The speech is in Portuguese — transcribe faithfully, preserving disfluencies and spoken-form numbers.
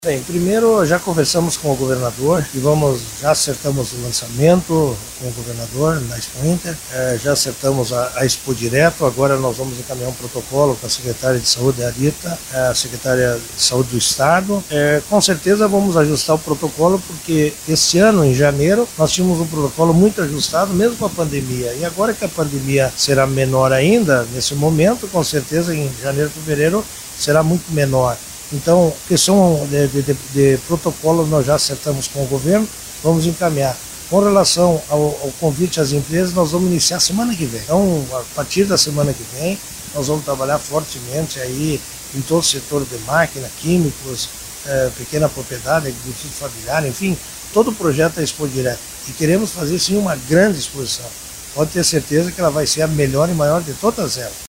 Bem, primeiro já conversamos com o governador e vamos, já acertamos o lançamento com o governador na Expo Inter, é, já acertamos a, a Expo Direto, agora nós vamos encaminhar um protocolo com a secretária de saúde, a Rita, a secretária de saúde do estado. É, com certeza vamos ajustar o protocolo porque esse ano, em janeiro, nós tínhamos um protocolo muito ajustado, mesmo com a pandemia. E agora que a pandemia será menor ainda, nesse momento, com certeza em janeiro, fevereiro, será muito menor. Então, questão de, de, de, de protocolo nós já acertamos com o governo, vamos encaminhar. Com relação ao, ao convite às empresas, nós vamos iniciar semana que vem. Então, a partir da semana que vem, nós vamos trabalhar fortemente aí em todo o setor de máquina, químicos, é, pequena propriedade, agricultura familiar, enfim, todo o projeto é Expo Direto. E queremos fazer sim uma grande exposição. Pode ter certeza que ela vai ser a melhor e maior de todas elas.